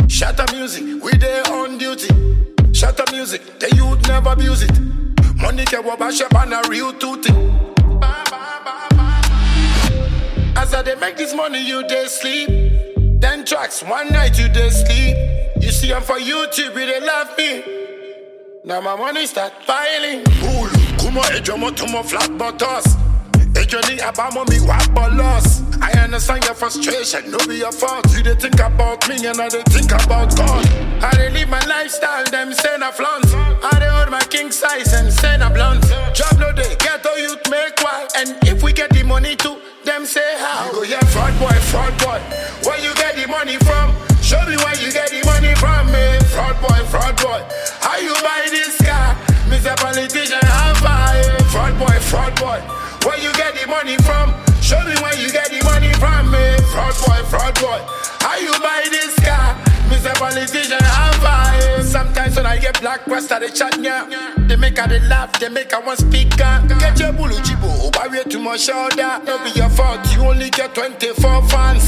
Shatter music, we there on duty. Shatter music, the youth never abuse it. Money can wash up on a real tooty. As I they make this money, you they sleep. 10 tracks, one night you they sleep. You see I'm for YouTube, they love me. Now my money start piling. Cool, kuma ejomo tumo flat butters. Ejoni abamo mi wap loss. I understand your frustration, no be your fault. You they think about me and I they think about God. I they live my lifestyle, them say na flaunt. I they hold my king size and say na blunt. Job no day, get all youth make wild. And if we get the money too, them say how. You go yeah, fraud boy, where you get the money from? Show me where you get the money from, me. Fraud boy, how you buy this car? Mr. Politician, how far? Fraud boy, where you get the money from? Show me where you get the money from, me. Fraud boy, how you buy this car? Mr. Politician, how far? Sometimes when I get black press, they chat, yeah. They make her they laugh, they make her one speaker. Get your bulu jibo, barrier to my shoulder. Don't be your fault, you only get 24 fans.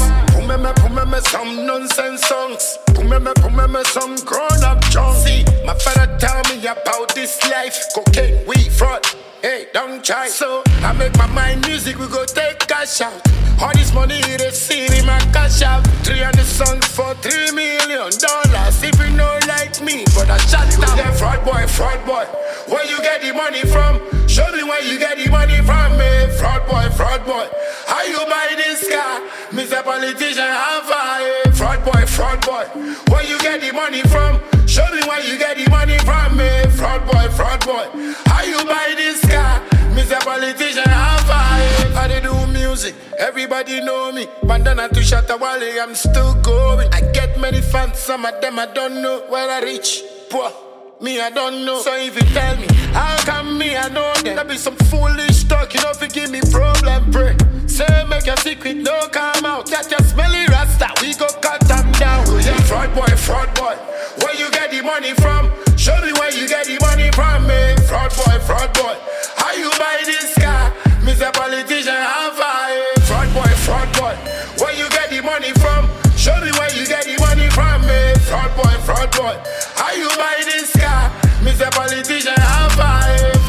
Pumeme some nonsense songs. Pumeme some grown-up junk. See, my father tell me about this life. Cocaine, weed, fraud. Hey, don't try. So I make my mind music, we go take cash out. All this money they see in my cash out. 300 songs for $3 million. If you know like me, but I shut down. Yeah, fraud boy, where you get the money from? Show me where you get the money from, me. Fraud boy, how you buy this car? Mr. Politician, how far? Fraud boy, where you get the money from? Show me where you get the money from, me. Fraud boy, how you buy this car? Mr. Politician, how far? I they do music, everybody know me. Bandana to Shatawale, I'm still going. I get many fans, some of them I don't know. Where I reach, poor, me I don't know. So if you tell me, how come me I know them? That be some foolish talk, you know if you give me problem, pray. Say make your secret no come out. Get your smelly rasta, we go cut them down. Yeah, fraud boy, where you get the money from? Show me where you get the money from, me. Fraud boy, how you buy this car? Mr. Politician, how far? Fraud boy, where you get the money from? Show me where you get the money from, me. Fraud boy, how you buy this car? Mr. Politician, how far?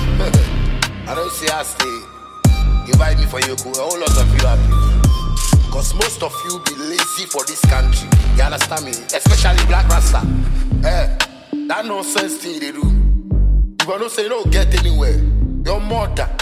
I don't see us stay. Invite me for your cool, a whole lot of you happy. Cause most of you be lazy for this country. You understand me? Especially Black Rasta. That nonsense thing they do. You don't say you don't get anywhere. Your mother